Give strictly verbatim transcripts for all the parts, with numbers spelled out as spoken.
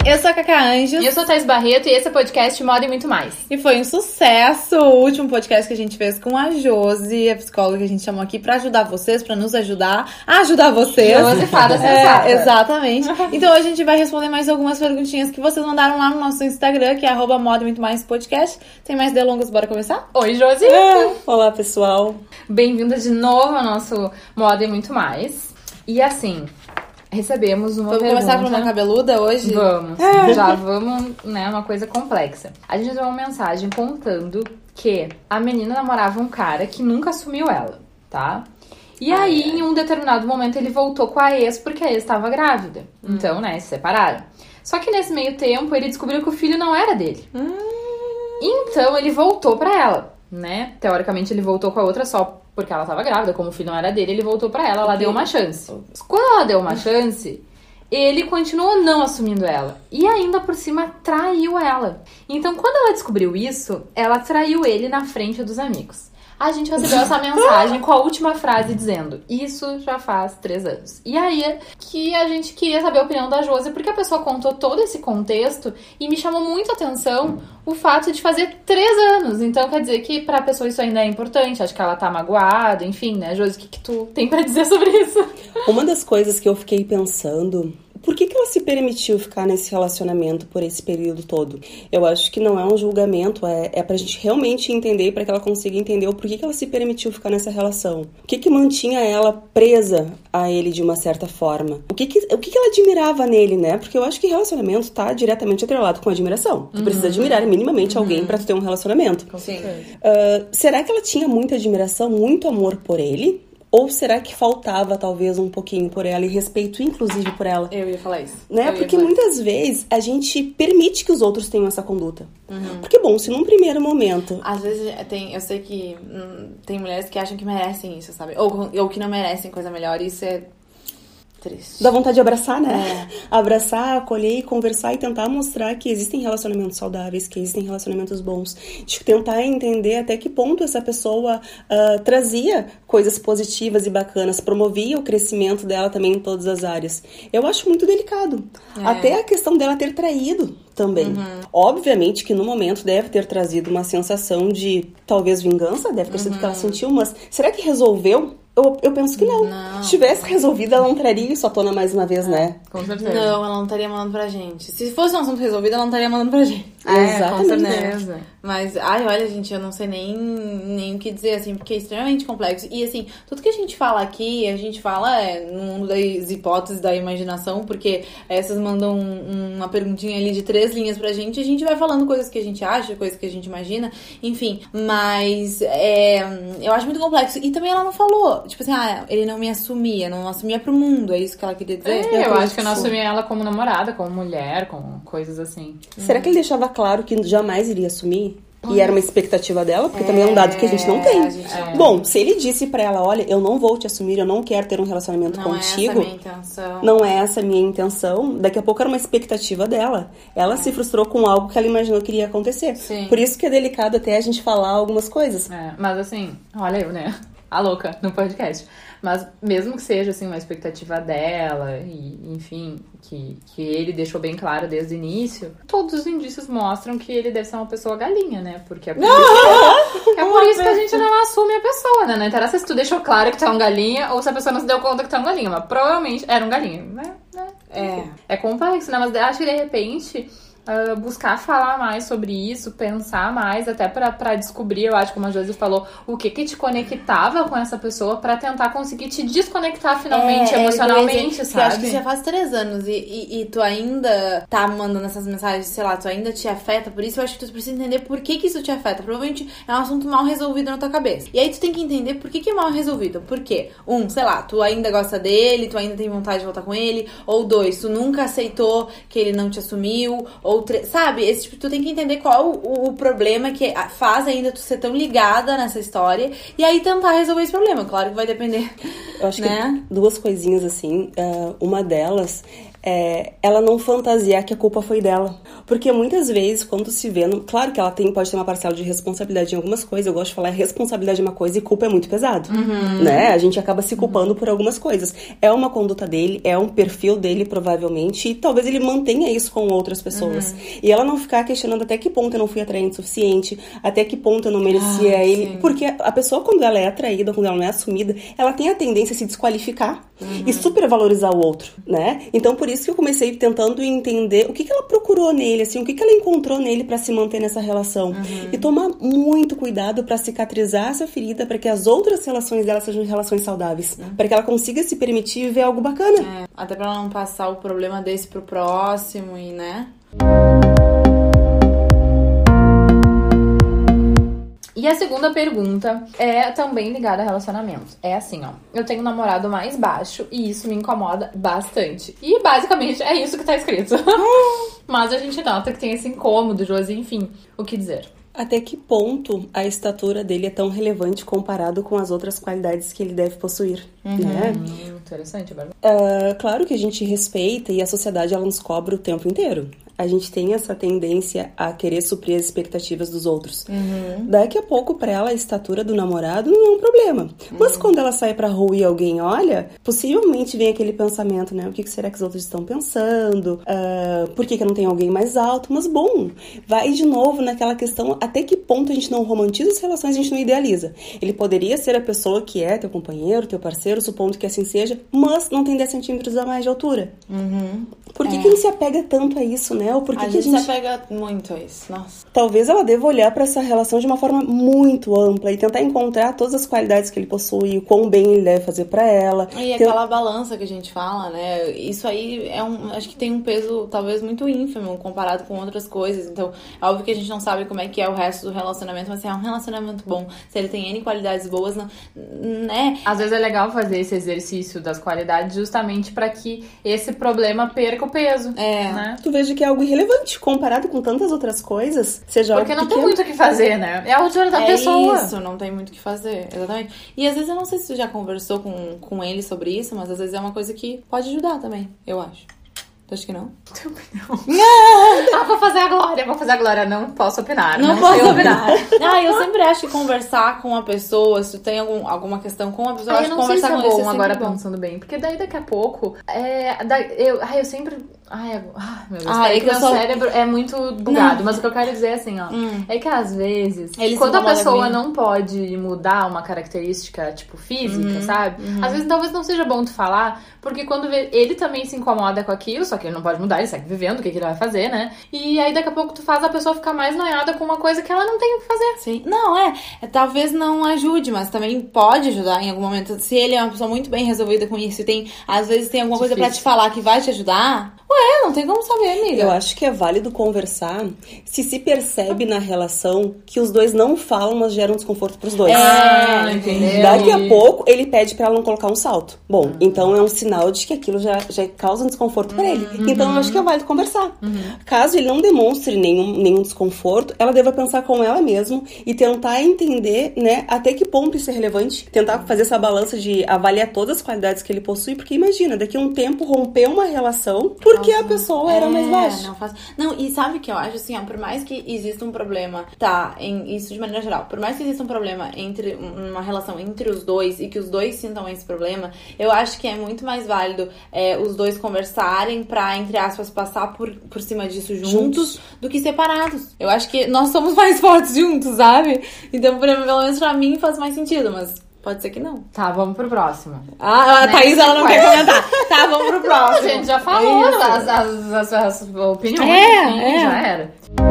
Eu sou a Cacá Anjos. E eu sou a Thais Barreto e esse é o podcast Moda e Muito Mais. E foi um sucesso o último podcast que a gente fez com a Josi, a psicóloga que a gente chamou aqui pra ajudar vocês, pra nos ajudar a ajudar vocês. Josi, fada sensata. É, exatamente. Então hoje a gente vai responder mais algumas perguntinhas que vocês mandaram lá no nosso Instagram, que é arroba Moda e Muito Mais Podcast. Tem mais delongas, bora começar? Oi, Josi! É. Olá, pessoal! Bem-vinda de novo ao nosso Moda e Muito Mais. E assim... Recebemos uma vamos pergunta... Vamos começar por uma cabeluda hoje? Vamos. É. Já vamos, né? Uma coisa complexa. A gente recebeu uma mensagem contando que a menina namorava um cara que nunca assumiu ela, tá? E ai, aí, ai. em um determinado momento, ele voltou com a ex porque a ex estava grávida. Hum. Então, né, se separaram. Só que nesse meio tempo, ele descobriu que o filho não era dele. Hum. Então, ele voltou pra ela, né? Teoricamente, ele voltou com a outra só porque ela tava grávida, como o filho não era dele, ele voltou pra ela, ela okay. deu uma chance. Quando ela deu uma chance, ele continuou não assumindo ela. E ainda por cima traiu ela. Então, quando ela descobriu isso, ela traiu ele na frente dos amigos. A gente recebeu essa mensagem com a última frase dizendo: isso já faz três anos. E aí que a gente queria saber a opinião da Josi, porque a pessoa contou todo esse contexto e me chamou muito a atenção o fato de fazer três anos. Então quer dizer que pra pessoa isso ainda é importante. Acho que ela tá magoada, enfim, né, Josi? O que, que tu tem pra dizer sobre isso? Uma das coisas que eu fiquei pensando... Por que que ela se permitiu ficar nesse relacionamento por esse período todo? Eu acho que não é um julgamento, é, é pra gente realmente entender, pra que ela consiga entender o porquê que ela se permitiu ficar nessa relação. O que que mantinha ela presa a ele de uma certa forma? O que que, o que que ela admirava nele, né? Porque eu acho que relacionamento tá diretamente atrelado com admiração. Tu uhum. precisa admirar minimamente uhum. alguém pra tu ter um relacionamento. Sim. Uh, será que ela tinha muita admiração, muito amor por ele? Ou será que faltava, talvez, um pouquinho por ela e respeito, inclusive, por ela? Eu ia falar isso. Né? Porque falar muitas isso. vezes a gente permite que os outros tenham essa conduta. Uhum. Porque, bom, se num primeiro momento... Às vezes, tem, eu sei que hum, tem mulheres que acham que merecem isso, sabe? Ou, ou que não merecem coisa melhor, e isso é... triste. Dá vontade de abraçar, né? É. Abraçar, acolher, conversar e tentar mostrar que existem relacionamentos saudáveis, que existem relacionamentos bons. De tentar entender até que ponto essa pessoa uh, trazia coisas positivas e bacanas, promovia o crescimento dela também em todas as áreas. Eu acho muito delicado. É. Até a questão dela ter traído também. Uhum. Obviamente que no momento deve ter trazido uma sensação de, talvez, vingança, deve ter sido uhum. que ela sentiu, mas será que resolveu? Eu, eu penso que não. não. Se tivesse resolvido, ela não traria isso à tona mais uma vez, é, né? Com certeza. Não, ela não estaria mandando pra gente. Se fosse um assunto resolvido, ela não estaria mandando pra gente. É, exatamente. Com certeza. Mas, ai, olha, gente, eu não sei nem, nem o que dizer, assim, porque é extremamente complexo. E, assim, tudo que a gente fala aqui, a gente fala é, no mundo das hipóteses, da imaginação, porque essas mandam um, uma perguntinha ali de três linhas pra gente, e a gente vai falando coisas que a gente acha, coisas que a gente imagina, enfim. Mas, é, eu acho muito complexo. E também ela não falou, tipo assim, ah, ele não me assumia, não assumia pro mundo, é isso que ela queria dizer? É, eu, eu acho que eu não assumia ela como namorada, como mulher, como coisas assim. Será que ele deixava claro que jamais iria assumir? E era uma expectativa dela, porque é, também é um dado que a gente não tem. Gente, é. Bom, se ele disse pra ela, olha, eu não vou te assumir, eu não quero ter um relacionamento não contigo. Não é essa a minha intenção. Não é essa a minha intenção. Daqui a pouco era uma expectativa dela. Ela é. se frustrou com algo que ela imaginou que iria acontecer. Sim. Por isso que é delicado até a gente falar algumas coisas. É, mas assim, olha eu, né? A louca no podcast. Mas mesmo que seja, assim, uma expectativa dela e, enfim, que, que ele deixou bem claro desde o início, todos os indícios mostram que ele deve ser uma pessoa galinha, né? Porque é por, isso, que, é por isso que a gente não assume a pessoa, né? Não interessa se tu deixou claro que tu é um galinha ou se a pessoa não se deu conta que tu é um galinha, mas provavelmente era um galinha, né? É. É complexo, né? Mas acho que de repente... Uh, buscar falar mais sobre isso, pensar mais, até pra, pra descobrir, eu acho, como a Josi falou, o que que te conectava com essa pessoa pra tentar conseguir te desconectar finalmente, é, emocionalmente, é, sabe? Eu acho que já faz três anos e, e, e tu ainda tá mandando essas mensagens, sei lá, tu ainda te afeta, por isso eu acho que tu precisa entender por que que isso te afeta. Provavelmente é um assunto mal resolvido na tua cabeça. E aí tu tem que entender por que que é mal resolvido. Por quê? Um, sei lá, tu ainda gosta dele, tu ainda tem vontade de voltar com ele, ou dois, tu nunca aceitou que ele não te assumiu, ou sabe, esse tipo, tu tem que entender qual o, o problema que faz ainda tu ser tão ligada nessa história e aí tentar resolver esse problema. Claro que vai depender. Eu acho né? que duas coisinhas assim, uh, uma delas é, ela não fantasiar que a culpa foi dela. Porque muitas vezes, quando se vê... No, claro que ela tem, pode ter uma parcela de responsabilidade em algumas coisas. Eu gosto de falar, responsabilidade é uma coisa e culpa é muito pesado. Uhum. Né? A gente acaba se culpando uhum. por algumas coisas. É uma conduta dele, é um perfil dele, provavelmente. E talvez ele mantenha isso com outras pessoas. Uhum. E ela não ficar questionando até que ponto eu não fui atraente o suficiente, até que ponto eu não merecia ah, ele. Sim. Porque a pessoa, quando ela é atraída, quando ela não é assumida, ela tem a tendência a se desqualificar uhum. e supervalorizar o outro, né? Então, por isso que eu comecei tentando entender o que, que ela procurou nele, assim, o que, que ela encontrou nele pra se manter nessa relação. Uhum. E tomar muito cuidado pra cicatrizar essa ferida, pra que as outras relações dela sejam relações saudáveis. Uhum. Pra que ela consiga se permitir ver algo bacana. É, até pra ela não passar o problema desse pro próximo e, né? E a segunda pergunta é também ligada a relacionamentos. É assim, ó. Eu tenho um namorado mais baixo e isso me incomoda bastante. E basicamente é isso que tá escrito. Mas a gente nota que tem esse incômodo, Josi, enfim. O que dizer? Até que ponto a estatura dele é tão relevante comparado com as outras qualidades que ele deve possuir, uhum. né? Hum, interessante, Bárbara. Uh, claro que a gente respeita e a sociedade ela nos cobra o tempo inteiro. A gente tem essa tendência a querer suprir as expectativas dos outros. Uhum. Daqui a pouco, pra ela, a estatura do namorado não é um problema. Uhum. Mas quando ela sai pra rua e alguém olha, possivelmente vem aquele pensamento, né? O que será que os outros estão pensando? Uh, por que, que eu não tenho alguém mais alto? Mas, bom, vai de novo naquela questão até que ponto a gente não romantiza as relações, a gente não idealiza. Ele poderia ser a pessoa que é teu companheiro, teu parceiro, supondo que assim seja, mas não tem dez centímetros a mais de altura. Uhum. Por que, é. que ele se apega tanto a isso, né? Ou por que a, que gente a gente se apega muito a isso, nossa. Talvez ela deva olhar para essa relação de uma forma muito ampla e tentar encontrar todas as qualidades que ele possui, o quão bem ele deve fazer para ela. E Tem... aquela balança que a gente fala, né? Isso aí é um, acho que tem um peso talvez muito ínfimo comparado com outras coisas. Então, é óbvio que a gente não sabe como é que é o resto do relacionamento, mas se é um relacionamento bom, se ele tem N qualidades boas, não, né? Às vezes é legal fazer esse exercício das qualidades justamente para que esse problema perca o peso. É. Né? Tu veja que é algo irrelevante comparado com tantas outras coisas, seja Porque algo não pequeno. tem muito o que fazer, né? É a altura da é pessoa. Isso, não tem muito o que fazer, exatamente. E às vezes eu não sei se tu já conversou com, com ele sobre isso, mas às vezes é uma coisa que pode ajudar também, eu acho. Tu acha que não? Não. Ah, vou fazer a Glória, vou fazer a Glória. Não posso opinar. Não, não posso sei opinar. Ah, eu sempre acho que conversar com uma pessoa, se tu tem algum, alguma questão com uma pessoa, eu ah, acho eu que conversar sei se é com bom ele é agora bom. pensando bem. Porque daí daqui a pouco, é, daí, eu, ai, eu sempre... Ai, ai, meu Deus, ah, é é que que meu sou... cérebro é muito bugado. Não. Mas o que eu quero dizer é assim, ó. Hum. É que às vezes, ele quando a pessoa não pode mudar uma característica, tipo, física, uhum. sabe? Uhum. Às vezes talvez não seja bom tu falar, porque quando vê, ele também se incomoda com aquilo, só que ele não pode mudar, ele segue vivendo, o que, que ele vai fazer, né? E aí daqui a pouco tu faz a pessoa ficar mais noiada com uma coisa que ela não tem o que fazer. Sim. Não, é, é. Talvez não ajude, mas também pode ajudar em algum momento. Se ele é uma pessoa muito bem resolvida com isso e tem, às vezes tem alguma Difícil. coisa pra te falar que vai te ajudar, ué, não tem como saber, amiga. Eu acho que é válido conversar se se percebe na relação que os dois não falam, mas geram desconforto pros dois. Ah, entendeu? Daqui a pouco, ele pede pra ela não colocar um salto. Bom, uhum. então é um sinal de que aquilo já, já causa um desconforto pra ele. Uhum. Então eu acho que é válido conversar. Uhum. Caso ele não demonstre nenhum, nenhum desconforto, ela deva pensar com ela mesma e tentar entender, né, até que ponto isso é relevante. Tentar fazer essa balança de avaliar todas as qualidades que ele possui, porque imagina, daqui a um tempo romper uma relação porque Nossa, a pessoa era é, mais baixa. Não, faço... não, e sabe o que eu acho, assim, ó, por mais que exista um problema, tá, em, isso de maneira geral, por mais que exista um problema entre, uma relação entre os dois e que os dois sintam esse problema, eu acho que é muito mais válido é, os dois conversarem pra, entre aspas, passar por, por cima disso juntos, juntos do que separados. Eu acho que nós somos mais fortes juntos, sabe? Então, pelo menos pra mim faz mais sentido, mas pode ser que não. Tá, vamos pro próximo. Ah, a né? Thaís, ela não quer comentar. Tá, vamos pro próximo. A gente já falou é as, as, as, as opiniões. É, enfim, é. Já era.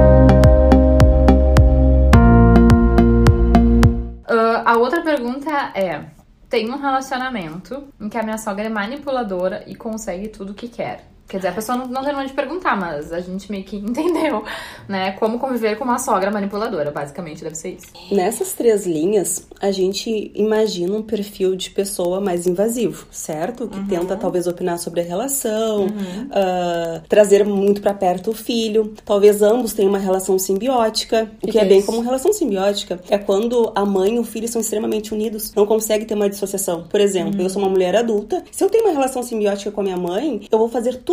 Uh, a outra pergunta é: tem um relacionamento em que a minha sogra é manipuladora e consegue tudo o que quer. Quer dizer, a pessoa não, não terminou de perguntar, mas a gente meio que entendeu, né? Como conviver com uma sogra manipuladora, basicamente, deve ser isso. Nessas três linhas, a gente imagina um perfil de pessoa mais invasivo, certo? Que uhum. tenta, talvez, opinar sobre a relação, uhum. uh, trazer muito pra perto o filho. Talvez ambos tenham uma relação simbiótica. O que, que é, é bem como relação simbiótica é quando a mãe e o filho são extremamente unidos, não conseguem ter uma dissociação. Por exemplo, uhum. eu sou uma mulher adulta, se eu tenho uma relação simbiótica com a minha mãe, eu vou fazer tudo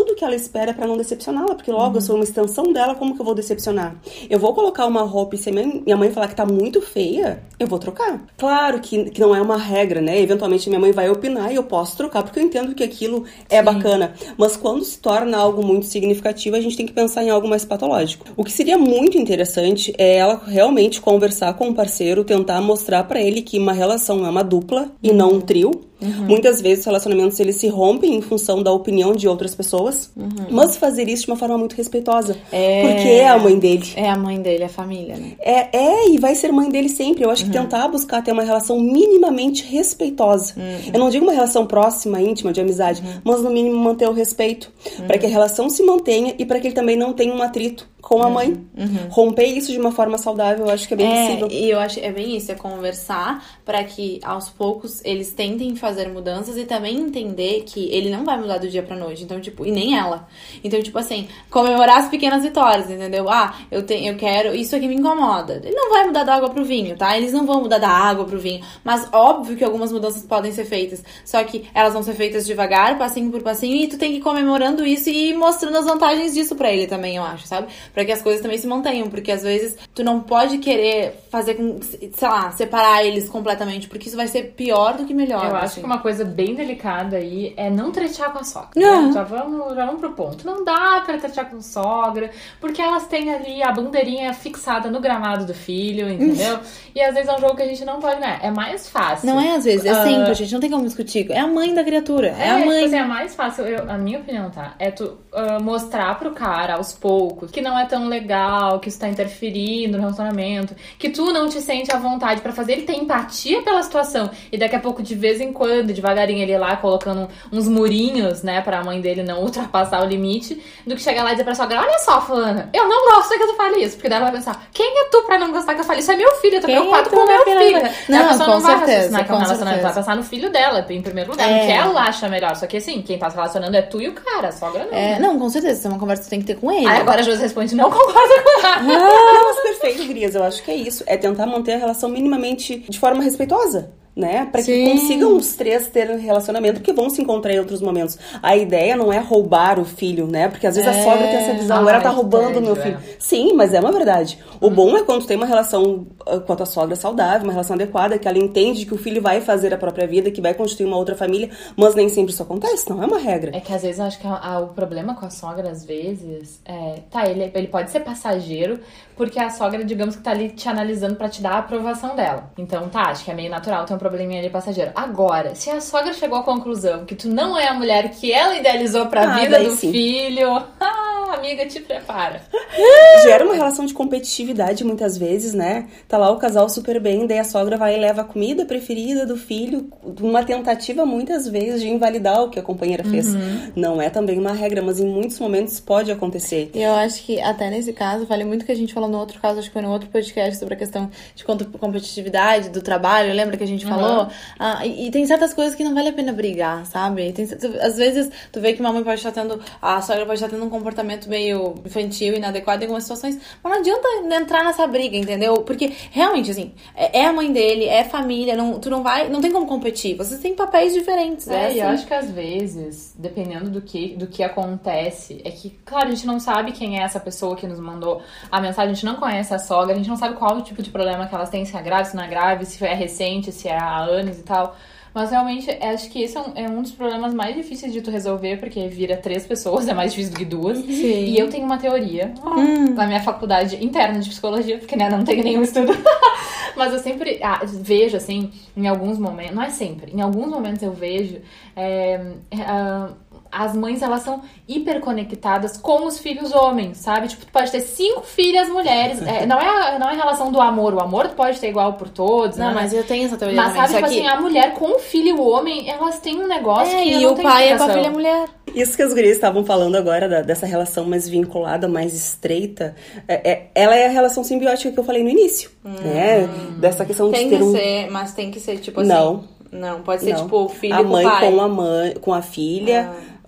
tudo que ela espera pra não decepcioná-la, porque logo uhum. eu sou uma extensão dela, como que eu vou decepcionar? Eu vou colocar uma roupa e se minha mãe falar que tá muito feia, eu vou trocar. Claro que, que não é uma regra, né? Eventualmente minha mãe vai opinar e eu posso trocar, porque eu entendo que aquilo é Sim. bacana. Mas quando se torna algo muito significativo, a gente tem que pensar em algo mais patológico. O que seria muito interessante é ela realmente conversar com o parceiro, tentar mostrar pra ele que uma relação é uma dupla e não um trio. Uhum. Muitas vezes os relacionamentos eles se rompem em função da opinião de outras pessoas, uhum. mas fazer isso de uma forma muito respeitosa. É... Porque é a mãe dele. É a mãe dele, é a família, né? É, é e vai ser mãe dele sempre. Eu acho uhum. que tentar buscar ter uma relação minimamente respeitosa. Uhum. Eu não digo uma relação próxima, íntima, de amizade, uhum. mas no mínimo manter o respeito. Uhum. Para que a relação se mantenha e para que ele também não tenha um atrito com a mãe. Uhum. Romper isso de uma forma saudável, eu acho que é bem é, possível. E eu acho que é bem isso, é conversar para que aos poucos eles tentem fazer mudanças e também entender que ele não vai mudar do dia pra noite, então, tipo, e nem ela. Então, tipo assim, comemorar as pequenas vitórias, entendeu? Ah, eu, tenho, eu quero, isso aqui me incomoda. Ele não vai mudar da água pro vinho, tá? Eles não vão mudar da água pro vinho, mas óbvio que algumas mudanças podem ser feitas, só que elas vão ser feitas devagar, passinho por passinho, e tu tem que ir comemorando isso e ir mostrando as vantagens disso pra ele também, eu acho, sabe? Pra que as coisas também se mantenham, porque às vezes tu não pode querer fazer com, sei lá, separar eles completamente, porque isso vai ser pior do que melhor. Eu assim. acho que uma coisa bem delicada aí é não tretear com a sogra. Não. Né? Já, vamos, já vamos pro ponto. Não dá pra tretear com sogra, porque elas têm ali a bandeirinha fixada no gramado do filho, entendeu? E às vezes é um jogo que a gente não pode, né? É mais fácil. Não é às vezes, é uh... sempre, a gente não tem como discutir. É a mãe da criatura, é, é a mãe. Tipo assim, é mais fácil, eu, a minha opinião, tá? É tu uh, mostrar pro cara, aos poucos, que não é tão legal, que isso tá interferindo no relacionamento, que tu não te sente à vontade pra fazer ele ter empatia pela situação. E daqui a pouco, de vez em quando, devagarinho, ele ir lá colocando uns murinhos, né, pra mãe dele não ultrapassar o limite, do que chegar lá e dizer pra sogra, olha só, fulana, eu não gosto que tu fale isso. Porque daí ela vai pensar, quem é tu pra não gostar que eu fale isso? É meu filho, eu tô quem preocupado é com o meu filho. Não, a pessoa com não vai certeza, raciocinar com com o relacionamento, certeza. vai pensar no filho dela, em primeiro lugar, É. no que ela acha melhor. Só que assim, quem tá se relacionando é tu e o cara, a sogra não. É, não, com certeza, isso é uma conversa que tu tem que ter com ele. Aí agora a Josi responde, não concorda com ela. Não, mas perfeito, Gurias, eu acho que é isso. É tentar manter a relação minimamente de forma respeitosa. Né? Pra que Sim. consigam os três ter um relacionamento, porque vão se encontrar em outros momentos. A ideia não é roubar o filho, né? Porque às vezes é. a sogra tem essa visão, Ai, ela tá roubando o meu filho. É. Sim, mas é uma verdade. O hum. bom é quando tu tem uma relação uh, com a tua sogra saudável, uma relação adequada, que ela entende que o filho vai fazer a própria vida, que vai constituir uma outra família, mas nem sempre isso acontece, não é uma regra. É que às vezes eu acho que a, a, o problema com a sogra, às vezes, é... Tá, ele, ele pode ser passageiro, porque a sogra, digamos que tá ali te analisando pra te dar a aprovação dela. Então, tá, acho que é meio natural ter um probleminha ali passageiro. Agora, se a sogra chegou à conclusão que tu não é a mulher que ela idealizou pra ah, vida do sim. filho, ah, amiga, te prepara. Gera uma relação de competitividade muitas vezes, né? Tá lá o casal super bem, daí a sogra vai e leva a comida preferida do filho, uma tentativa muitas vezes de invalidar o que a companheira fez. Uhum. Não é também uma regra, mas em muitos momentos pode acontecer. E eu acho que até nesse caso, vale muito que a gente falou no outro caso, acho que foi no outro podcast sobre a questão de competitividade do trabalho, lembra que a gente falou? Uhum. Ah, e, e tem certas coisas que não vale a pena brigar, sabe? Tem, tu, às vezes tu vê que uma mãe pode estar tendo, a sogra pode estar tendo um comportamento meio infantil, inadequado em algumas situações, mas não adianta entrar nessa briga, entendeu? Porque realmente, assim, é, é a mãe dele, é família, não, tu não vai, não tem como competir, vocês têm papéis diferentes. É, é assim. E eu acho que às vezes, dependendo do que, do que acontece, é que, claro, a gente não sabe quem é essa pessoa que nos mandou a mensagem, a gente não conhece a sogra, a gente não sabe qual o tipo de problema que elas têm, se é grave, se não é grave, se é recente, se é há anos e tal. Mas realmente, acho que esse é um, é um dos problemas mais difíceis de tu resolver, porque vira três pessoas, é mais difícil do que duas. Sim. E eu tenho uma teoria hum. na minha faculdade interna de psicologia, porque né, não tenho nenhum estudo. Mas eu sempre ah, vejo, assim, em alguns momentos, não é sempre, em alguns momentos eu vejo é, é, as mães, elas são hiperconectadas com os filhos homens, sabe? Tipo, tu pode ter cinco filhas mulheres. É, não, é, não é a relação do amor. O amor tu pode ter igual por todos. Não, né? mas eu tenho essa teoria mas, também. Mas, sabe, tipo que... assim, a mulher com o filho homem, elas têm um negócio é, que e não o tem pai explicação. É com a filha mulher. Isso que as gurias estavam falando agora, da, dessa relação mais vinculada, mais estreita, é, é, ela é a relação simbiótica que eu falei no início, hum. né? Dessa questão tem de ter que um... ser, mas tem que ser, tipo assim... Não. Não, pode ser, não. tipo, o filho a mãe com o pai. com a mãe, com a filha... Ah.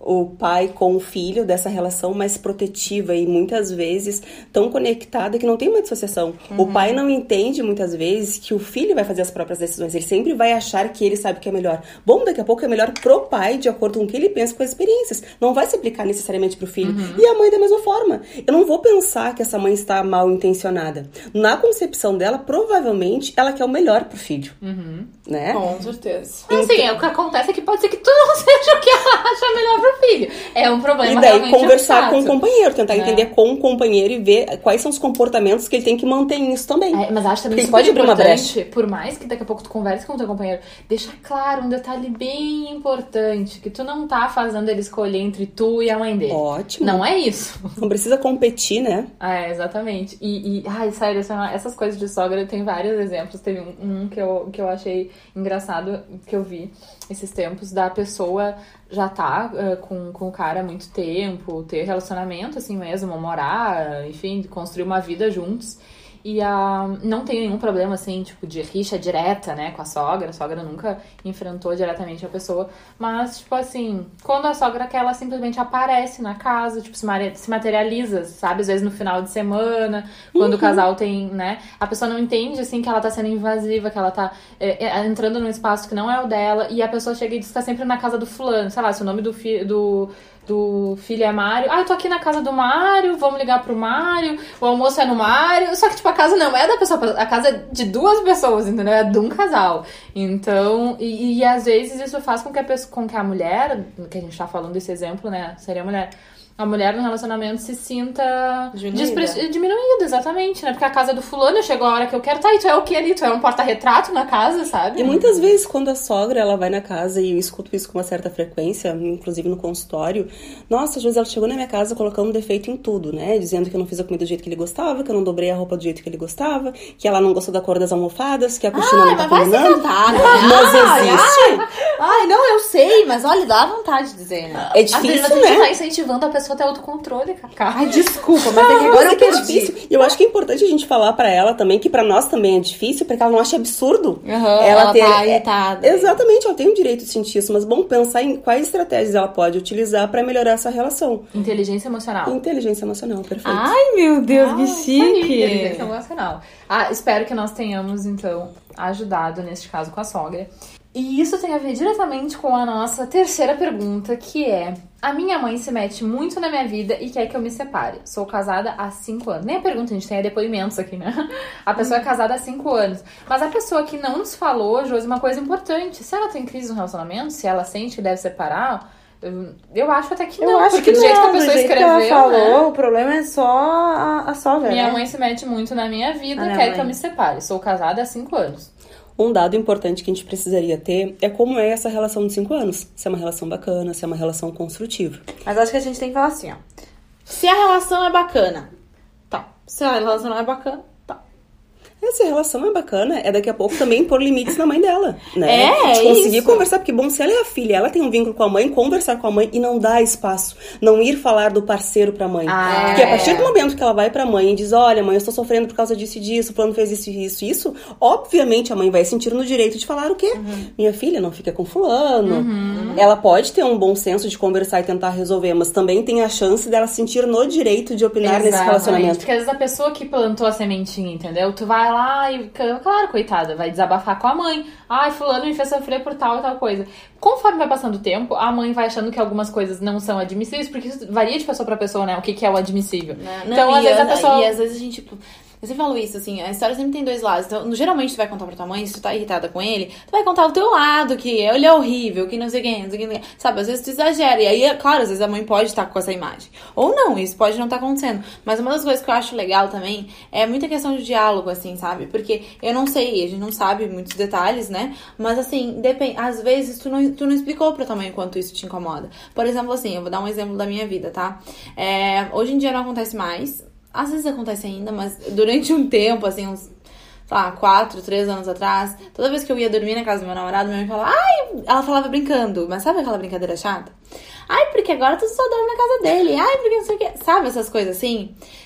o pai com o filho, dessa relação mais protetiva e muitas vezes tão conectada que não tem uma dissociação. Uhum. O pai não entende muitas vezes que o filho vai fazer as próprias decisões, ele sempre vai achar que ele sabe o que é melhor. Bom, daqui a pouco é melhor pro pai, de acordo com o que ele pensa, com as experiências. Não vai se aplicar necessariamente pro filho. Uhum. E a mãe da mesma forma. Eu não vou pensar que essa mãe está mal intencionada. Na concepção dela, provavelmente, ela quer o melhor pro filho. Uhum. Né? Com certeza. Então, assim, é, o que acontece é que pode ser que tu não seja o que ela acha melhor pro filho. É um problema. E daí conversar com o companheiro, tentar é. entender com o companheiro e ver quais são os comportamentos que ele tem que manter nisso também. É, mas acho também que pode abrir uma brecha. Por mais que daqui a pouco tu converse com o teu companheiro, deixa claro um detalhe bem importante, que tu não tá fazendo ele escolher entre tu e a mãe dele. Ótimo. Não é isso. Não precisa competir, né? É, exatamente. E, e ai, sério, essas coisas de sogra, tem vários exemplos. Teve um, um que, eu, que eu achei engraçado, que eu vi esses tempos, da pessoa já tá uh, com, com o cara há muito tempo, ter relacionamento assim mesmo, morar, enfim, construir uma vida juntos. E uh, não tem nenhum problema, assim, tipo, de rixa direta, né, com a sogra. A sogra nunca enfrentou diretamente a pessoa. Mas, tipo assim, quando a sogra quer, ela simplesmente aparece na casa, tipo, se, se materializa, sabe? Às vezes no final de semana, quando uhum. o casal tem, né? A pessoa não entende, assim, que ela tá sendo invasiva, que ela tá é, é, entrando num espaço que não é o dela. E a pessoa chega e diz que tá sempre na casa do fulano. Sei lá, se o nome do filho... Do, do filho é Mário. Ah, eu tô aqui na casa do Mário, vamos ligar pro Mário, o almoço é no Mário. Só que, tipo, a casa não é da pessoa, a casa é de duas pessoas, entendeu? É de um casal. Então, e, e às vezes isso faz com que a pessoa, com que a mulher, que a gente tá falando desse exemplo, né, seria a mulher... A mulher no relacionamento se sinta diminuída. Despre... diminuída, exatamente, né? Porque a casa do fulano, chegou a hora que eu quero, tá, e tu é o que ali? Tu é um porta-retrato na casa, sabe? E muitas vezes, quando a sogra, ela vai na casa, e eu escuto isso com uma certa frequência, inclusive no consultório, nossa, às vezes ela chegou na minha casa colocando um defeito em tudo, né? Dizendo que eu não fiz a comida do jeito que ele gostava, que eu não dobrei a roupa do jeito que ele gostava, que ela não gostou da cor das almofadas, que a cortina ai, não tá mas combinando. Vai se mas ai, existe. Ai, ai, não, eu sei, mas olha, dá vontade de dizer, né? É difícil, às vezes, né? Você tá incentivando a pessoa a ter autocontrole. Ai, desculpa, mas é que agora eu que é difícil. E eu acho que é importante a gente falar pra ela também, que pra nós também é difícil, porque ela não acha absurdo. Uhum, ela ela ter, tá irritada. É, exatamente, ela tem o direito de sentir isso, mas bom, pensar em quais estratégias ela pode utilizar pra melhorar essa relação. Inteligência emocional. Inteligência emocional, perfeito. Ai, meu Deus, ah, que chique. Inteligência emocional. Ah, espero que nós tenhamos, então, ajudado, neste caso, com a sogra. E isso tem a ver diretamente com a nossa terceira pergunta, que é: a minha mãe se mete muito na minha vida e quer que eu me separe. Sou casada há cinco anos. Nem a pergunta, a gente tem depoimentos aqui, né? A pessoa é casada há cinco anos. Mas a pessoa que não nos falou, Josi, uma coisa importante. Se ela tem crise no relacionamento, se ela sente que deve separar, eu acho até que não. Eu acho porque que do não, jeito que a pessoa do jeito escreveu, que ela falou, né? O problema é só a, a sogra, Minha né? mãe se mete muito na minha vida e quer que eu me separe. Sou casada há cinco anos. Um dado importante que a gente precisaria ter é como é essa relação de cinco anos. Se é uma relação bacana, se é uma relação construtiva. Mas acho que a gente tem que falar assim, ó. Se a relação é bacana, tá. Se a relação não é bacana, tá. Essa relação é bacana, é daqui a pouco também pôr limites na mãe dela, né? É, de conseguir isso. conversar, porque bom, se ela é a filha, ela tem um vínculo com a mãe, conversar com a mãe e não dar espaço, não ir falar do parceiro pra mãe. Ah, porque a partir é. do momento que ela vai pra mãe e diz, olha, mãe, eu estou sofrendo por causa disso e disso, o plano fez isso e isso e isso, obviamente a mãe vai sentir no direito de falar o quê? Uhum. Minha filha, não fica com fulano. Uhum. Ela pode ter um bom senso de conversar e tentar resolver, mas também tem a chance dela sentir no direito de opinar Exatamente. nesse relacionamento. Porque às vezes a pessoa que plantou a sementinha, entendeu? Tu vai lá e, claro, coitada, vai desabafar com a mãe. Ai, fulano me fez sofrer por tal e tal coisa. Conforme vai passando o tempo, a mãe vai achando que algumas coisas não são admissíveis, porque isso varia de pessoa pra pessoa, né? O que, que é o admissível. Não, então, não, às vezes a pessoa... E às vezes a gente, tipo... Eu sempre falo isso, assim, a história sempre tem dois lados. Então, geralmente tu vai contar pra tua mãe, se tu tá irritada com ele, tu vai contar o teu lado, que ele é horrível, que não sei quem, não sei quem, sabe? Às vezes tu exagera. E aí, claro, às vezes a mãe pode estar com essa imagem. Ou não, isso pode não estar acontecendo. Mas uma das coisas que eu acho legal também é muita questão de diálogo, assim, sabe? Porque eu não sei, a gente não sabe muitos detalhes, né? Mas assim, depende, às vezes tu não, tu não explicou pra tua mãe o quanto isso te incomoda. Por exemplo, assim, eu vou dar um exemplo da minha vida, tá? É, hoje em dia não acontece mais. Às vezes acontece ainda, mas durante um tempo, assim, uns, sei lá, quatro, três anos atrás, toda vez que eu ia dormir na casa do meu namorado, minha mãe falava, ai, ela falava brincando, mas sabe aquela brincadeira chata? Ai, porque agora tu só dorme na casa dele, ai, porque não sei o que, sabe essas coisas assim?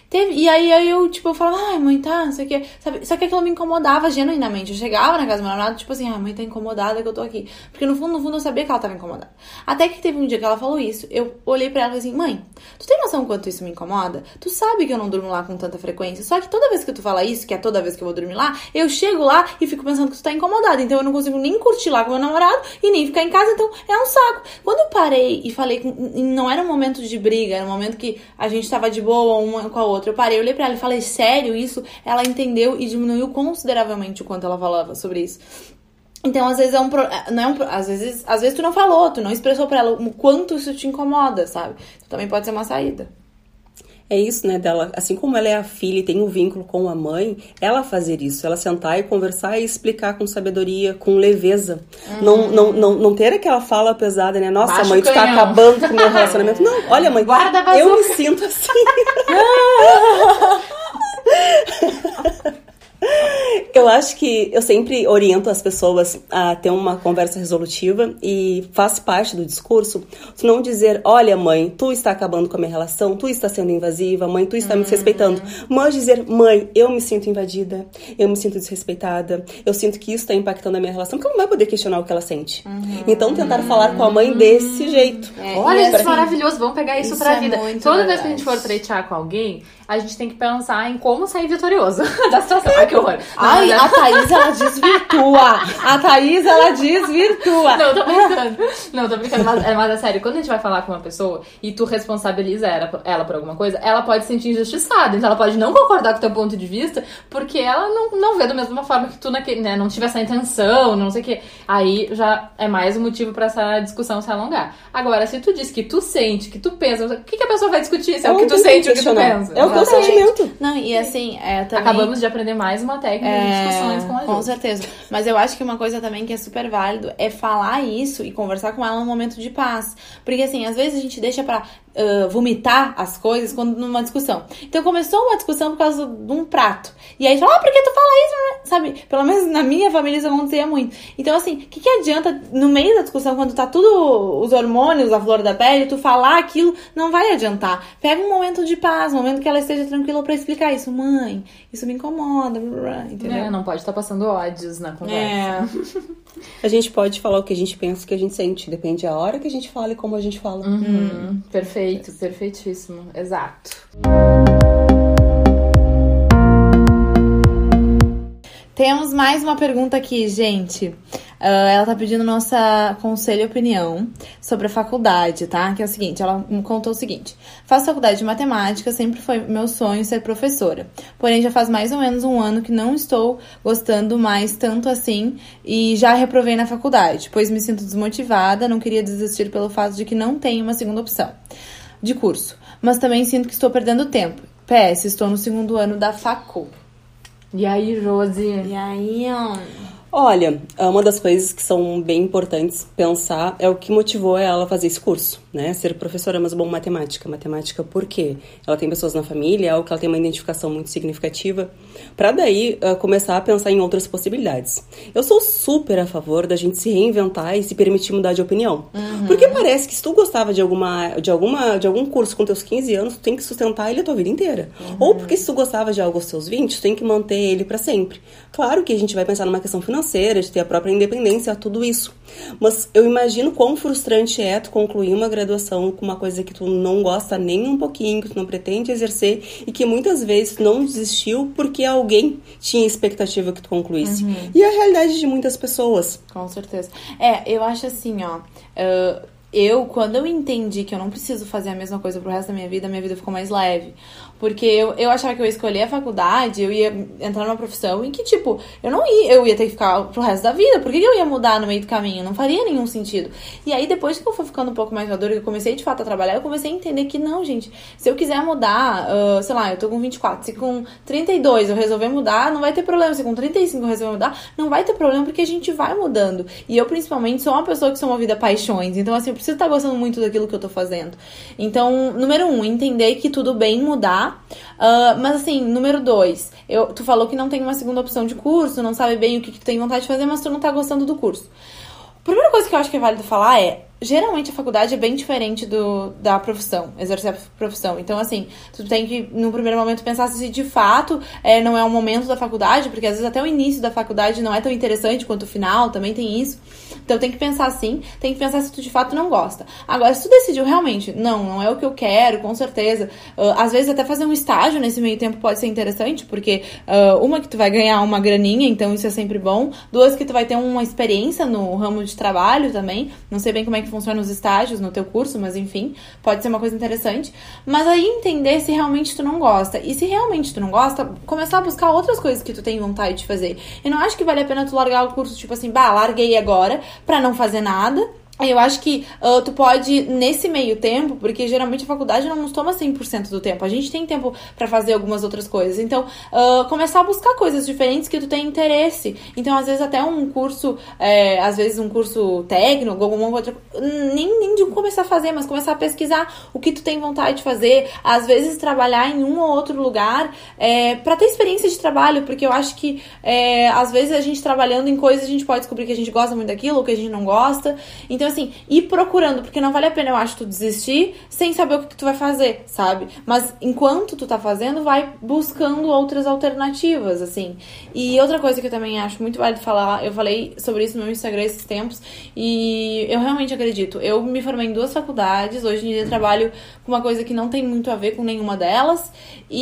Teve, e aí, aí eu, tipo, eu falava, ai, mãe, tá, não sei o que, sabe? Só que aquilo me incomodava genuinamente. Eu chegava na casa do meu namorado, tipo assim, ai, mãe tá incomodada que eu tô aqui. Porque no fundo, no fundo, eu sabia que ela tava incomodada. Até que teve um dia que ela falou isso, eu olhei pra ela e falei assim, mãe, tu tem noção quanto isso me incomoda? Tu sabe que eu não durmo lá com tanta frequência, só que toda vez que tu fala isso, que é toda vez que eu vou dormir lá, eu chego lá e fico pensando que tu tá incomodada. Então eu não consigo nem curtir lá com meu namorado e nem ficar em casa, então é um saco. Quando eu parei e falei, com, não era um momento de briga, era um momento que a gente tava de boa uma com a outra, eu parei, eu olhei pra ela e falei, sério isso? Ela entendeu e diminuiu consideravelmente o quanto ela falava sobre isso. Então, às vezes é um, pro... não é um... às vezes, às vezes tu não falou, tu não expressou pra ela o quanto isso te incomoda, sabe? Então, também pode ser uma saída. É isso, né, dela, assim como ela é a filha e tem um vínculo com a mãe, ela fazer isso, ela sentar e conversar e explicar com sabedoria, com leveza. Uhum. Não, não, não, não ter aquela fala pesada, né, nossa, Baixo mãe, tu tá canhão. acabando com o meu relacionamento. Não, olha, mãe, Guarda a eu me sinto assim. Eu acho que eu sempre oriento as pessoas a ter uma conversa resolutiva e faz parte do discurso tu não dizer, olha mãe, tu está acabando com a minha relação, tu está sendo invasiva, mãe, tu está me desrespeitando. Mas dizer, mãe, eu me sinto invadida, eu me sinto desrespeitada, eu sinto que isso está impactando a minha relação, porque ela não vai poder questionar o que ela sente. Uhum. Então tentar falar com a mãe desse jeito. É, olha, isso é assim, maravilhoso, vamos pegar isso, isso pra é vida. muito Toda verdade. vez que a gente for treinar com alguém, a gente tem que pensar em como sair vitorioso da situação. Ai, que horror. Não, Ai, mas é- a Thaís, ela desvirtua. A Thaís, ela desvirtua. Não, tô brincando. Não, tô brincando. Mas, é, mas é sério, quando a gente vai falar com uma pessoa e tu responsabiliza ela, ela por alguma coisa, ela pode se sentir injustiçada. Então ela pode não concordar com o teu ponto de vista, porque ela não, não vê da mesma forma que tu naquele, né, não tive essa intenção, não sei o quê. Aí já é mais um motivo pra essa discussão se alongar. Agora, se tu diz que tu sente, que tu pensa, o que, que a pessoa vai discutir? Se é o que tu sente ou o que tu pensa? É o teu Exatamente. sentimento. Não, e assim, é, também... Acabamos de aprender mais uma técnica de discussões com a Com Ju. certeza. Mas eu acho que uma coisa também que é super válido é falar isso e conversar com ela num momento de paz. Porque assim, às vezes a gente deixa pra uh, vomitar as coisas quando numa discussão. Então começou uma discussão por causa de um prato. E aí fala, ah, por que tu fala isso? Sabe? Pelo menos na minha família isso acontecia muito. Então assim, o que, que adianta no meio da discussão, quando tá tudo os hormônios, a flor da pele, tu falar aquilo, não vai adiantar. Pega um momento de paz, um momento que ela esteja tranquila pra explicar isso. Mãe, isso me incomoda, blá, blá, entendeu? É, não pode estar passando ódios na conversa. É. A gente pode falar o que a gente pensa, o que a gente sente. Depende da hora que a gente fala e como a gente fala. Uhum. Perfeito, perfeitíssimo. Exato. Temos mais uma pergunta aqui, gente. Uh, ela tá pedindo nossa conselho e opinião sobre a faculdade, tá? Que é o seguinte, ela me contou o seguinte. Faço faculdade de matemática, sempre foi meu sonho ser professora. Porém, já faz mais ou menos um ano que não estou gostando mais tanto assim e já reprovei na faculdade, pois me sinto desmotivada, não queria desistir pelo fato de que não tenho uma segunda opção de curso. Mas também sinto que estou perdendo tempo. P S, estou no segundo ano da facul. E aí, Josi? E aí, ó... Olha, uma das coisas que são bem importantes pensar é o que motivou ela a fazer esse curso, né? Ser professora, mas bom, matemática. Matemática por quê? Ela tem pessoas na família, algo que ela tem uma identificação muito significativa, pra daí uh, começar a pensar em outras possibilidades. Eu sou super a favor da gente se reinventar e se permitir mudar de opinião. Uhum. Porque parece que se tu gostava de, alguma, de, alguma, de algum curso com teus quinze anos, tu tem que sustentar ele a tua vida inteira. Uhum. Ou porque se tu gostava de algo aos teus vinte, tu tem que manter ele pra sempre. Claro que a gente vai pensar numa questão financeira, de ter a própria independência, tudo isso. Mas eu imagino quão frustrante é tu concluir uma graduação com uma coisa que tu não gosta nem um pouquinho, que tu não pretende exercer e que muitas vezes tu não desistiu porque alguém tinha expectativa que tu concluísse. Uhum. E a realidade de muitas pessoas. Com certeza. É, eu acho assim, ó... Uh, eu, quando eu entendi que eu não preciso fazer a mesma coisa pro resto da minha vida, minha vida ficou mais leve. Porque eu, eu achava que eu ia escolher a faculdade, eu ia entrar numa profissão em que, tipo, eu não ia, eu ia ter que ficar pro resto da vida. Por que eu ia mudar no meio do caminho? Não faria nenhum sentido. E aí, depois que eu fui ficando um pouco mais madura, que eu comecei de fato a trabalhar, eu comecei a entender que não, gente. Se eu quiser mudar, uh, sei lá, eu tô com vinte e quatro, se com trinta e dois eu resolver mudar, não vai ter problema. Se com trinta e cinco eu resolver mudar, não vai ter problema, porque a gente vai mudando. E eu, principalmente, sou uma pessoa que sou movida a paixões. Então, assim, eu preciso estar gostando muito daquilo que eu tô fazendo. Então, número um, entender que tudo bem mudar. Uh, mas assim, número dois, eu, tu falou que não tem uma segunda opção de curso, não sabe bem o que, que tu tem vontade de fazer, mas tu não tá gostando do curso. A primeira coisa que eu acho que é válido falar é, geralmente a faculdade é bem diferente do, da profissão, exercer a profissão. Então, assim, tu tem que, no primeiro momento, pensar se de fato é, não é o momento da faculdade, porque às vezes até o início da faculdade não é tão interessante quanto o final, também tem isso. Então tem que pensar assim, tem que pensar se tu de fato não gosta. Agora, se tu decidiu realmente, não, não é o que eu quero, com certeza, uh, às vezes até fazer um estágio nesse meio tempo pode ser interessante, porque uh, uma que tu vai ganhar uma graninha, então isso é sempre bom, duas que tu vai ter uma experiência no ramo de trabalho também, não sei bem como é que funciona os estágios no teu curso, mas enfim, pode ser uma coisa interessante, mas aí entender se realmente tu não gosta, e se realmente tu não gosta, começar a buscar outras coisas que tu tem vontade de fazer. Eu não acho que vale a pena tu largar o curso, tipo assim, bah, larguei agora, pra não fazer nada. Eu acho que uh, tu pode, nesse meio tempo, porque geralmente a faculdade não nos toma cem por cento do tempo. A gente tem tempo pra fazer algumas outras coisas. Então, uh, começar a buscar coisas diferentes que tu tem interesse. Então, às vezes, até um curso, é, às vezes um curso técnico, alguma outra... Nem, nem de começar a fazer, mas começar a pesquisar o que tu tem vontade de fazer. Às vezes, trabalhar em um ou outro lugar é, pra ter experiência de trabalho. Porque eu acho que, é, às vezes, a gente trabalhando em coisas, a gente pode descobrir que a gente gosta muito daquilo ou que a gente não gosta. Então, assim, ir procurando, porque não vale a pena, eu acho, tu desistir sem saber o que, que tu vai fazer, sabe? Mas enquanto tu tá fazendo, vai buscando outras alternativas, assim. E outra coisa que eu também acho muito válido falar, eu falei sobre isso no meu Instagram esses tempos, e eu realmente acredito. Eu me formei em duas faculdades, hoje em dia eu trabalho com uma coisa que não tem muito a ver com nenhuma delas,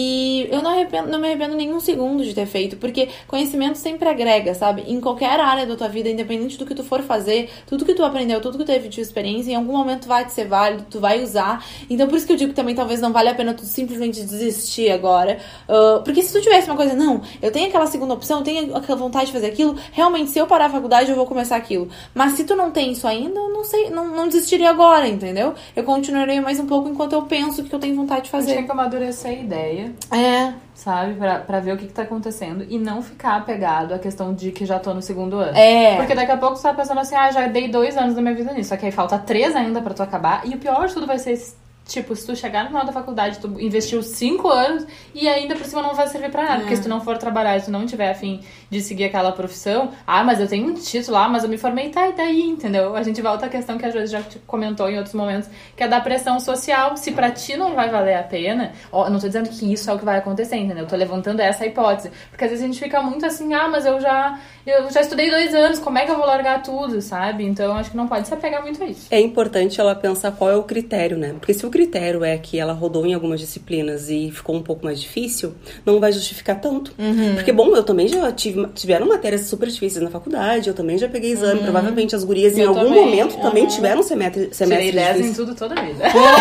e eu não, arrependo, não me arrependo nenhum segundo de ter feito, porque conhecimento sempre agrega, sabe? Em qualquer área da tua vida, independente do que tu for fazer, tudo que tu aprendeu, tudo que tu teve de experiência, em algum momento vai te ser válido, tu vai usar. Então, por isso que eu digo que também talvez não vale a pena tu simplesmente desistir agora. Uh, porque se tu tivesse uma coisa, não, eu tenho aquela segunda opção, eu tenho aquela vontade de fazer aquilo, realmente, se eu parar a faculdade, eu vou começar aquilo. Mas se tu não tem isso ainda, eu não sei, não, não desistiria agora, entendeu? Eu continuaria mais um pouco enquanto eu penso o que eu tenho vontade de fazer. Tem que amadurecer a ideia. É. Sabe? Pra, pra ver o que, que tá acontecendo. E não ficar apegado à questão de que já tô no segundo ano. É. Porque daqui a pouco você tá pensando assim, ah, já dei dois anos da minha vida nisso. Só que aí falta três ainda pra tu acabar. E o pior de tudo vai ser, tipo, se tu chegar no final da faculdade, tu investiu cinco anos e ainda por cima não vai servir pra nada. É. Porque se tu não for trabalhar e tu não tiver a fim de seguir aquela profissão, ah, mas eu tenho um título lá, mas eu me formei, tá, e daí, entendeu? A gente volta à questão que a Josi já comentou em outros momentos, que é da pressão social. Se pra ti não vai valer a pena, ó, eu não tô dizendo que isso é o que vai acontecer, entendeu? Eu tô levantando essa hipótese. Porque às vezes a gente fica muito assim, ah, mas eu já, eu já estudei dois anos, como é que eu vou largar tudo, sabe? Então, acho que não pode se apegar muito a isso. É importante ela pensar qual é o critério, né? Porque se o critério é que ela rodou em algumas disciplinas e ficou um pouco mais difícil, não vai justificar tanto. Uhum. Porque, bom, eu também já tive, tiveram matérias super difíceis na faculdade, eu também já peguei exame, uhum. Provavelmente as gurias eu em algum também. momento uhum. também tiveram semestre, semestre Tirei difícil. dez em tudo toda a vida.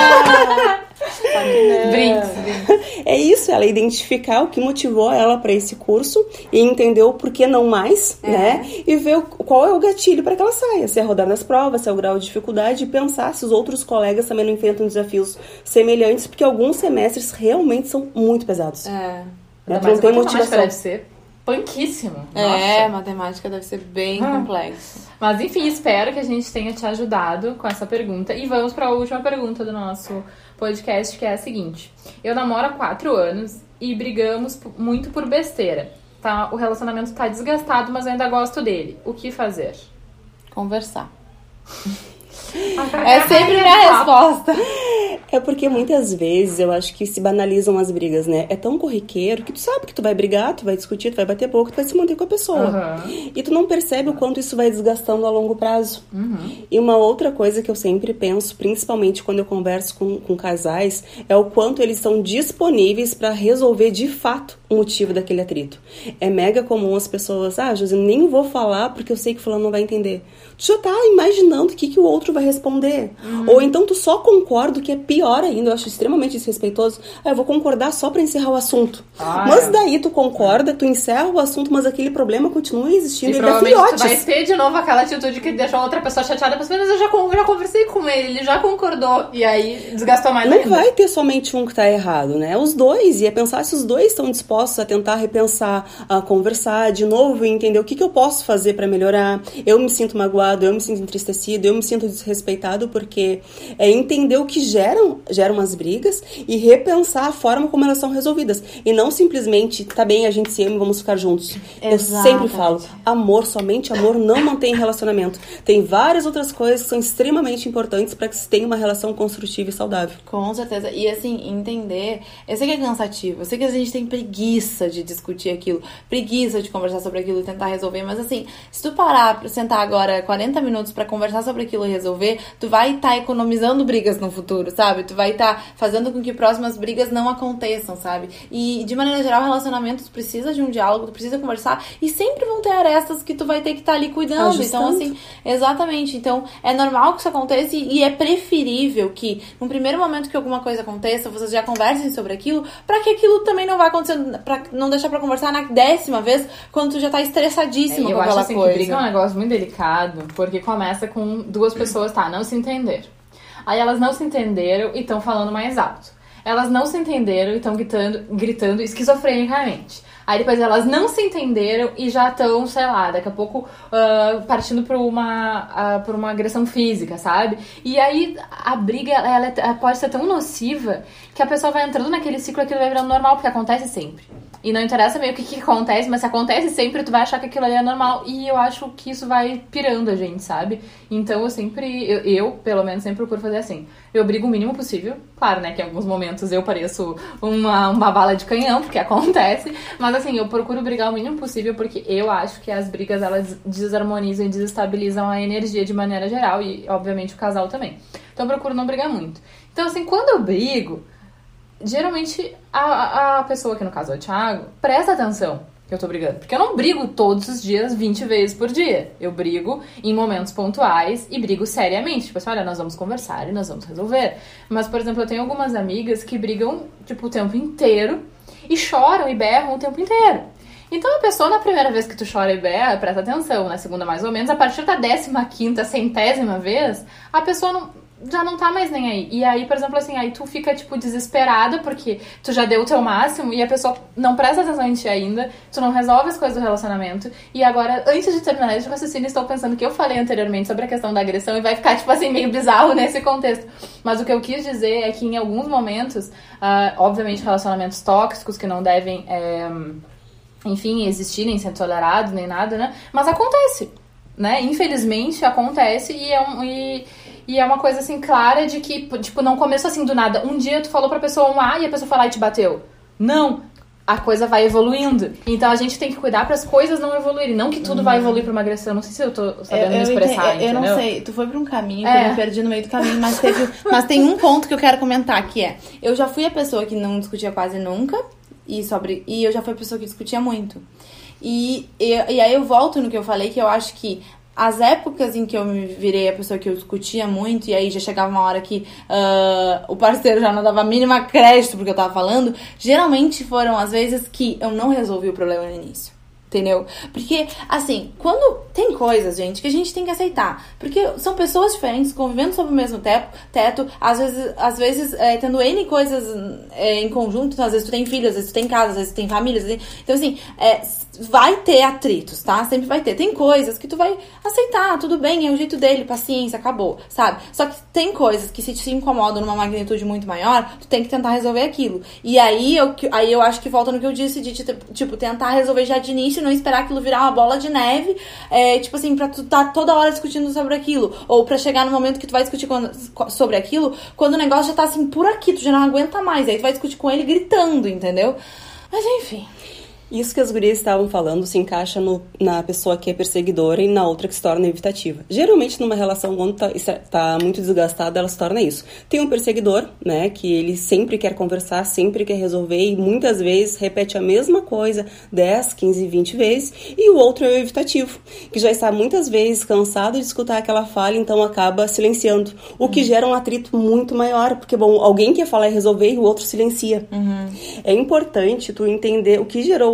Brinks. É isso, ela identificar o que motivou ela para esse curso e entender o porquê não mais, é. né? E ver qual é o gatilho para que ela saia. Se é rodar nas provas, se é o grau de dificuldade, e pensar se os outros colegas também não enfrentam desafios semelhantes, porque alguns semestres realmente são muito pesados. É. Né? Não tem motivação. Deve ser panquíssimo. É, matemática deve ser bem ah. complexo. Mas enfim, espero que a gente tenha te ajudado com essa pergunta. E vamos para a última pergunta do nosso podcast, que é a seguinte. Eu namoro há quatro anos e brigamos muito por besteira. Tá? O relacionamento tá desgastado, mas eu ainda gosto dele. O que fazer? Conversar. É sempre minha resposta. É porque muitas vezes eu acho que se banalizam as brigas, né? É tão corriqueiro que tu sabe que tu vai brigar, tu vai discutir, tu vai bater boca, tu vai se manter com a pessoa. Uhum. E tu não percebe o quanto isso vai desgastando a longo prazo. Uhum. E uma outra coisa que eu sempre penso, principalmente quando eu converso com, com casais, é o quanto eles estão disponíveis para resolver de fato o motivo daquele atrito. É mega comum as pessoas, ah, Josi, nem vou falar porque eu sei que fulano não vai entender. Tu já tá imaginando o que, que o outro vai responder. Uhum. Ou então tu só concorda, que é pior ainda, eu acho extremamente desrespeitoso. Ah, eu vou concordar só pra encerrar o assunto. Ah, mas é. daí tu concorda, tu encerra o assunto, mas aquele problema continua existindo. E ele provavelmente é filhotes. Tu vai ter de novo aquela atitude que deixou outra pessoa chateada, mas eu já, já conversei com ele, ele já concordou. E aí desgastou mais Não ainda. vai ter somente um que tá errado, né? Os dois. E é pensar se os dois estão dispostos a tentar repensar, a conversar de novo e entender o que, que eu posso fazer pra melhorar. Eu me sinto magoado, eu me sinto entristecido, eu me sinto desrespeitado, porque é entender o que gera geram, geram as brigas e repensar a forma como elas são resolvidas. E não simplesmente, tá bem, a gente se ama e vamos ficar juntos. Exatamente. Eu sempre falo, amor, somente amor não mantém relacionamento. Tem várias outras coisas que são extremamente importantes para que se tenha uma relação construtiva e saudável. Com certeza. E assim, entender... Eu sei que é cansativo, eu sei que a gente tem preguiça de discutir aquilo, preguiça de conversar sobre aquilo e tentar resolver, mas assim, se tu parar pra sentar agora quarenta minutos pra conversar sobre aquilo e resolver, tu vai estar tá economizando brigas no futuro, sabe? Tu vai estar tá fazendo com que próximas brigas não aconteçam, sabe? E de maneira geral, relacionamentos precisa de um diálogo, tu precisa conversar e sempre vão ter arestas que tu vai ter que estar tá ali cuidando. Ajustando. Então assim, exatamente. Então é normal que isso aconteça e é preferível que no primeiro momento que alguma coisa aconteça, vocês já conversem sobre aquilo, pra que aquilo também não vai acontecer, pra não deixar pra conversar na décima vez, quando tu já tá estressadíssima é, com aquela coisa. Eu acho assim que briga é um negócio muito delicado, porque começa com duas pessoas, tá, não se entenderam. Aí elas não se entenderam e estão falando mais alto. Elas não se entenderam e estão gritando, gritando esquizofrenicamente. Aí depois elas não se entenderam e já estão, sei lá, daqui a pouco uh, partindo por uma, uh, por uma agressão física, sabe? E aí a briga, ela, ela pode ser tão nociva que a pessoa vai entrando naquele ciclo e aquilo vai virando normal, porque acontece sempre. E não interessa meio o que, que acontece, mas se acontece sempre, tu vai achar que aquilo ali é normal. E eu acho que isso vai pirando a gente, sabe? Então eu sempre, eu, eu pelo menos, sempre procuro fazer assim. Eu brigo o mínimo possível. Claro, né, que em alguns momentos eu pareço uma, uma bala de canhão, porque acontece. Mas assim, eu procuro brigar o mínimo possível, porque eu acho que as brigas, elas desarmonizam e desestabilizam a energia de maneira geral. E, obviamente, o casal também. Então eu procuro não brigar muito. Então, assim, quando eu brigo... Geralmente, a, a pessoa, que no caso é o Thiago, presta atenção que eu tô brigando. Porque eu não brigo todos os dias, vinte vezes por dia. Eu brigo em momentos pontuais e brigo seriamente. Tipo assim, olha, nós vamos conversar e nós vamos resolver. Mas, por exemplo, eu tenho algumas amigas que brigam, tipo, o tempo inteiro e choram e berram o tempo inteiro. Então, a pessoa, na primeira vez que tu chora e berra, presta atenção. Na segunda, mais ou menos, a partir da décima quinta, centésima vez, a pessoa não... já não tá mais nem aí. E aí, por exemplo, assim, aí tu fica, tipo, desesperada porque tu já deu o teu máximo e a pessoa não presta atenção em ti ainda, tu não resolve as coisas do relacionamento. E agora, antes de terminar esse raciocínio, estou pensando que eu falei anteriormente sobre a questão da agressão e vai ficar, tipo assim, meio bizarro nesse contexto. Mas o que eu quis dizer é que em alguns momentos, uh, obviamente, relacionamentos tóxicos que não devem, é, enfim, existir, nem ser tolerados, nem nada, né? Mas acontece, né? Infelizmente, acontece e é um... E, E é uma coisa, assim, clara de que, tipo, não começou assim do nada. Um dia tu falou pra pessoa um A e a pessoa foi lá e te bateu. Não. A coisa vai evoluindo. Então a gente tem que cuidar para as coisas não evoluírem. Não que tudo uhum. vai evoluir pra uma agressão. Não sei se eu tô sabendo eu, eu me expressar, entendi, eu, eu não sei. Tu foi pra um caminho que é. eu me perdi no meio do caminho. Mas, teve, mas tem um ponto que eu quero comentar, que é... Eu já fui a pessoa que não discutia quase nunca. E, sobre, e eu já fui a pessoa que discutia muito. E, e, e aí eu volto no que eu falei, que eu acho que as épocas em que eu me virei a pessoa que eu discutia muito, e aí já chegava uma hora que uh, o parceiro já não dava a mínima crédito porque eu tava falando, geralmente foram as vezes que eu não resolvi o problema no início. Entendeu? Porque, assim, quando tem coisas, gente, que a gente tem que aceitar. Porque são pessoas diferentes, convivendo sob o mesmo teto, teto às vezes, às vezes é, tendo N coisas é, em conjunto. Então, às vezes tu tem filhos, às vezes tu tem casa, às vezes tu tem família. Vezes... Então, assim, é, vai ter atritos, tá? Sempre vai ter. Tem coisas que tu vai aceitar, tudo bem, é o jeito dele, paciência, acabou, sabe? Só que tem coisas que se te incomodam numa magnitude muito maior, tu tem que tentar resolver aquilo. E aí eu, aí eu acho que volta no que eu disse de, tipo, tentar resolver já de início, não esperar aquilo virar uma bola de neve, é, tipo assim, pra tu tá toda hora discutindo sobre aquilo, ou pra chegar no momento que tu vai discutir quando, sobre aquilo, quando o negócio já tá assim por aqui, tu já não aguenta mais, aí tu vai discutir com ele gritando, entendeu? Mas enfim... Isso que as gurias estavam falando se encaixa no, na pessoa que é perseguidora e na outra que se torna evitativa. Geralmente, numa relação, quando tá, tá muito desgastada, ela se torna isso. Tem um perseguidor, né, que ele sempre quer conversar, sempre quer resolver e muitas vezes repete a mesma coisa dez, quinze, vinte vezes. E o outro é o evitativo, que já está muitas vezes cansado de escutar aquela fala, então acaba silenciando. O que uhum. gera um atrito muito maior, porque, bom, alguém quer falar e resolver e o outro silencia. Uhum. É importante tu entender o que gerou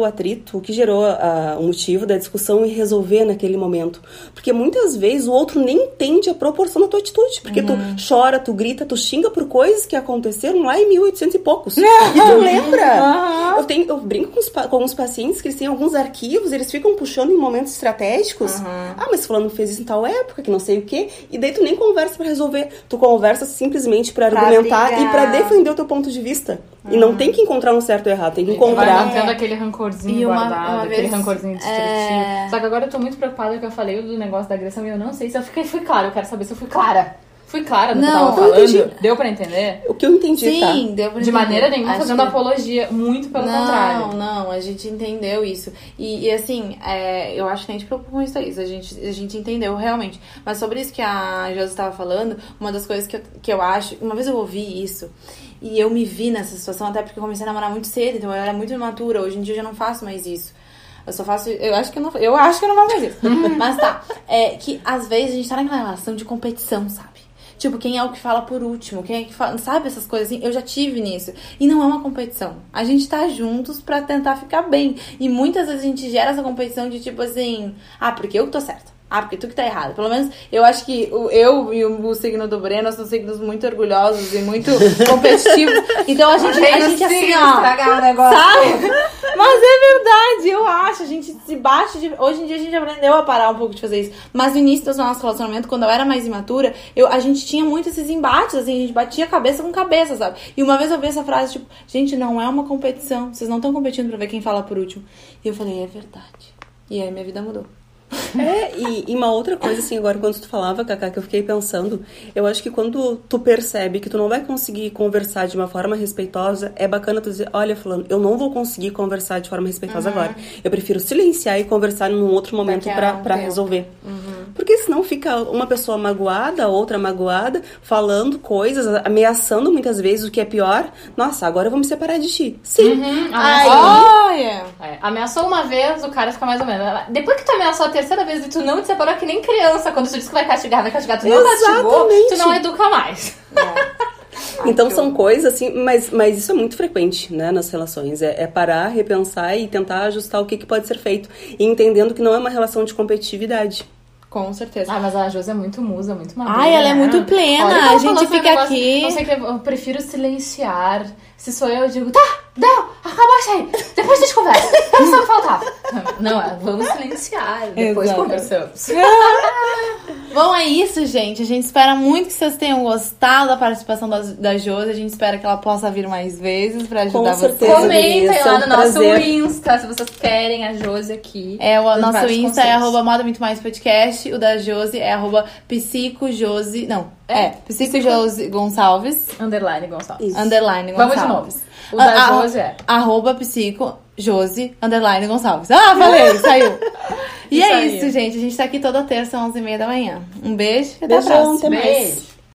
o atrito, o que gerou uh, o motivo da discussão e resolver naquele momento. Porque muitas vezes o outro nem entende a proporção da tua atitude. Porque uhum. tu chora, tu grita, tu xinga por coisas que aconteceram lá em mil e oitocentos e poucos. E tu lembra? Uhum. Eu, tenho, eu brinco com, os, com alguns pacientes que eles têm alguns arquivos, eles ficam puxando em momentos estratégicos. Uhum. Ah, mas fulano fez isso em tal época, que não sei o quê. E daí tu nem conversa pra resolver. Tu conversa simplesmente pra, pra argumentar brigar. E pra defender o teu ponto de vista. Uhum. E não tem que encontrar um certo ou errado, tem que encontrar... Vai mantendo é. aquele rancorzinho e guardado, uma, uma aquele vez, rancorzinho destrutivo. É... Só que agora eu tô muito preocupada que eu falei do negócio da agressão e eu não sei se eu fiquei, fui clara. Eu quero saber se eu fui clara. Fui clara no não, que eu tava falando? Entendi. Deu pra entender? O que eu entendi, Sim, tá? deu pra entender. De maneira nenhuma fazendo que... apologia, muito pelo não, contrário. Não, não, a gente entendeu isso. E, e assim, é, eu acho que a gente preocupa com isso aí, a gente, a gente entendeu realmente. Mas sobre isso que a Josi estava falando, uma das coisas que eu, que eu acho... Uma vez eu ouvi isso e eu me vi nessa situação, até porque eu comecei a namorar muito cedo, então eu era muito imatura. Hoje em dia eu já não faço mais isso. Eu só faço... Eu acho que eu não, eu acho que eu não faço mais isso. Mas tá, é que às vezes a gente tá naquela relação de competição, sabe? Tipo, quem é o que fala por último? Quem é que fala... Sabe essas coisas assim? Eu já tive nisso. E não é uma competição. A gente tá juntos pra tentar ficar bem. E muitas vezes a gente gera essa competição de tipo assim... Ah, porque eu que tô certa. Ah, porque tu que tá errado. Pelo menos eu acho que o, eu e o, o signo do Breno são signos muito orgulhosos e muito competitivos. Então a gente, a gente assim, ó... estragar o negócio. Sabe? Mas é verdade, eu acho. A gente se bate... De... Hoje em dia a gente aprendeu a parar um pouco de fazer isso. Mas no início do nosso relacionamento, quando eu era mais imatura, eu, a gente tinha muito esses embates, assim. A gente batia cabeça com cabeça, sabe? E uma vez eu vi essa frase, tipo... Gente, não é uma competição. Vocês não estão competindo pra ver quem fala por último. E eu falei, é verdade. E aí minha vida mudou. É, e, e uma outra coisa, assim, agora quando tu falava, Cacá, que eu fiquei pensando, eu acho que quando tu percebe que tu não vai conseguir conversar de uma forma respeitosa, é bacana tu dizer, olha, fulano, eu não vou conseguir conversar de forma respeitosa uhum. agora. Eu prefiro silenciar e conversar num outro momento pra, pra resolver. Uhum. Porque senão fica uma pessoa magoada, outra magoada, falando coisas, ameaçando muitas vezes, o que é pior. Nossa, agora eu vou me separar de ti. Sim. Uhum. Aí, oh, yeah. é, ameaçou uma vez, o cara fica mais ou menos. Depois que tu ameaçou a terceira vez e tu não te separou, que nem criança, quando tu diz que vai castigar, vai castigar, tu não castigou, tu não educa mais. É. Então são coisas assim, mas, mas isso é muito frequente, né, nas relações. É, é parar, repensar e tentar ajustar o que, que pode ser feito. E entendendo que não é uma relação de competitividade. Com certeza. Ah, mas a Josi é muito musa, muito madura. Ai, ela é muito plena. Olha, a gente fica negócio, aqui... Não sei o que, eu prefiro silenciar. Se sou eu, eu digo, tá, não, acabou isso aí. Depois a gente conversa. Era só o que faltava. Não, é, vamos silenciar. Depois Exato. Conversamos. Bom, é isso, gente. A gente espera muito que vocês tenham gostado da participação da, da Josi. A gente espera que ela possa vir mais vezes pra ajudar vocês. Comentem lá no nosso prazer. Insta, se vocês querem a Josi aqui. É, o nosso Insta é arroba Moda Muito Mais Podcast. O da Josi é arroba psicojosi... Não, é, é psicojosi Gonçalves. Underline Gonçalves. Isso. Underline Gonçalves. Vamos de novo. O da a, Josi é... Arroba psicojosi Underline Gonçalves. Ah, falei, saiu. E isso é aí. Isso, gente. A gente tá aqui toda terça, onze e meia da manhã. Um beijo e até Beijão, a próxima. Até mais. Beijo.